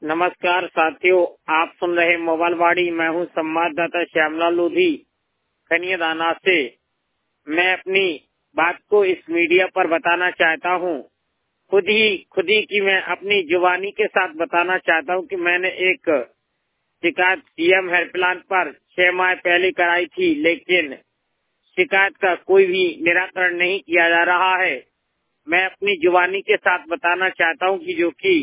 नमस्कार साथियों, आप सुन रहे मोबाइल वाड़ी। मैं हूं संवाददाता श्यामलाल लोधी कन्यादाना से। मैं अपनी बात को इस मीडिया पर बताना चाहता हूं। खुद ही की मैं अपनी जुबानी के साथ बताना चाहता हूं कि मैंने एक शिकायत सीएम हेल्पलाइन पर 6 माह पहले कराई थी, लेकिन शिकायत का कोई भी निराकरण नहीं किया जा रहा है। मैं अपनी जुबानी के साथ बताना चाहता हूं कि जो कि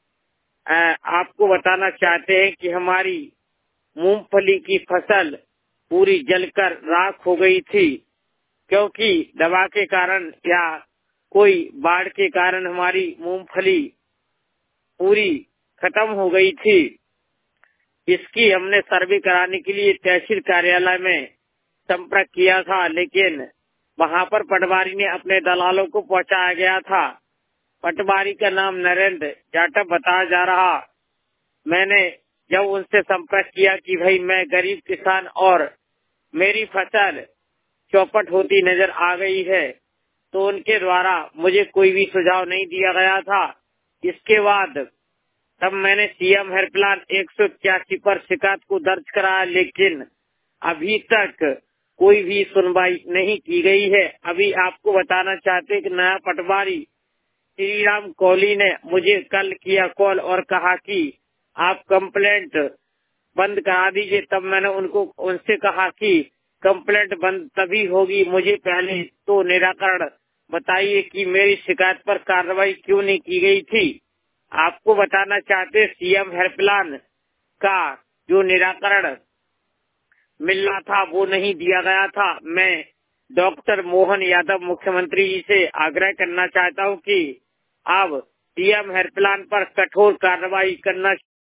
आपको बताना चाहते हैं कि हमारी मूंगफली की फसल पूरी जलकर राख हो गई थी, क्योंकि दवा के कारण या कोई बाढ़ के कारण हमारी मूंगफली पूरी खत्म हो गई थी। इसकी हमने सर्वे कराने के लिए तहसील कार्यालय में संपर्क किया था, लेकिन वहां पर पटवारी ने अपने दलालों को पहुंचाया गया था। पटवारी का नाम नरेंद्र जाटव बताया जा रहा। मैंने जब उनसे संपर्क किया कि भाई मैं गरीब किसान और मेरी फसल चौपट होती नजर आ गई है, तो उनके द्वारा मुझे कोई भी सुझाव नहीं दिया गया था। इसके बाद तब मैंने सीएम हेल्पलाइन 181 पर शिकायत को दर्ज कराया, लेकिन अभी तक कोई भी सुनवाई नहीं की गई है। अभी आपको बताना चाहते कि नया पटवारी श्रीराम कोहली ने मुझे कल किया कॉल और कहा कि आप कंप्लेंट बंद करा दीजिए। तब मैंने उनसे कहा कि कंप्लेंट बंद तभी होगी, मुझे पहले तो निराकरण बताइए कि मेरी शिकायत पर कार्रवाई क्यों नहीं की गई थी। आपको बताना चाहते सीएम हेल्पलाइन का जो निराकरण मिलना था वो नहीं दिया गया था। मैं डॉक्टर मोहन यादव मुख्यमंत्री जी से आग्रह करना चाहता हूं कि अब सीएम हेल्पलाइन पर कठोर कार्रवाई करना